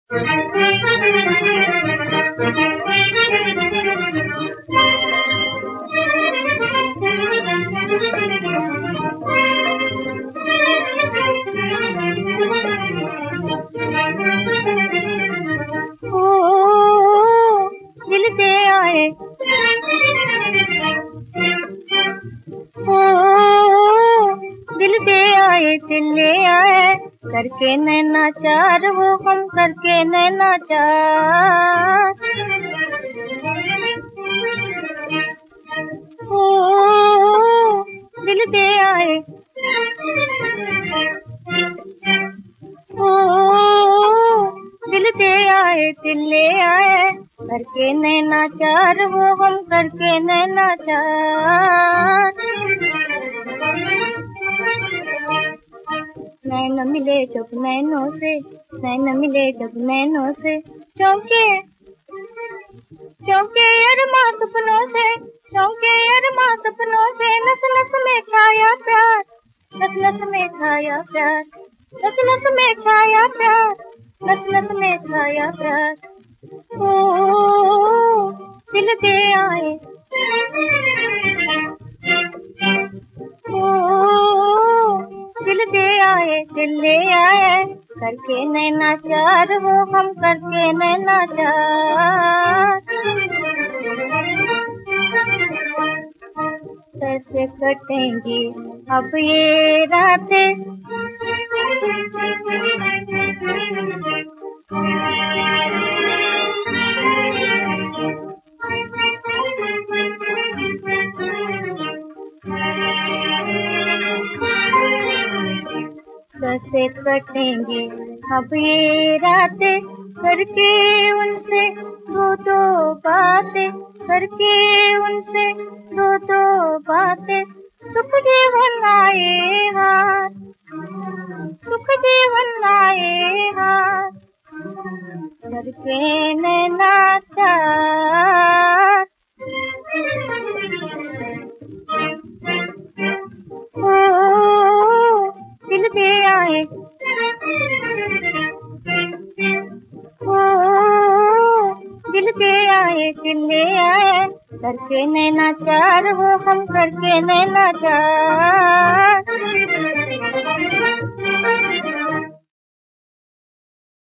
दिल दे आए, ओ दिल दे आए, दिल ले आए, करके नैना चार वो हम करके नैना चार। ओ दिल दे आए, ओ दिल दे आए, दिल ले आए, करके नैना चार वो हम करके नैना चार। नैन मिले जब नैनों से, नैन मिले जब नैनों से, चौंके चौंके अरमा सपनों से, चौंके अरमा सपनों से, नस नस में छाया प्यार, नस नस में छाया प्यार, नस नस में छाया प्यार, नस नस में छाया प्यार। ओ दिल दे आए, ओ दिल दे आए, दिल ले आए, करके नैना चार वो हम करके नैना चार। कैसे कटेंगी अब ये रातें, कैसे कटेंगी अब ये रातें, करके उनसे दो बातें, करके उनसे दो बातें। सुख जीवन आए हाथ, सुख जीवन आए हाथ, करके नैना चार। ओ दिल दे आए, ओ दिल दे आए, दिल ले आए, करके नैना चार वो हम करके नैना चार।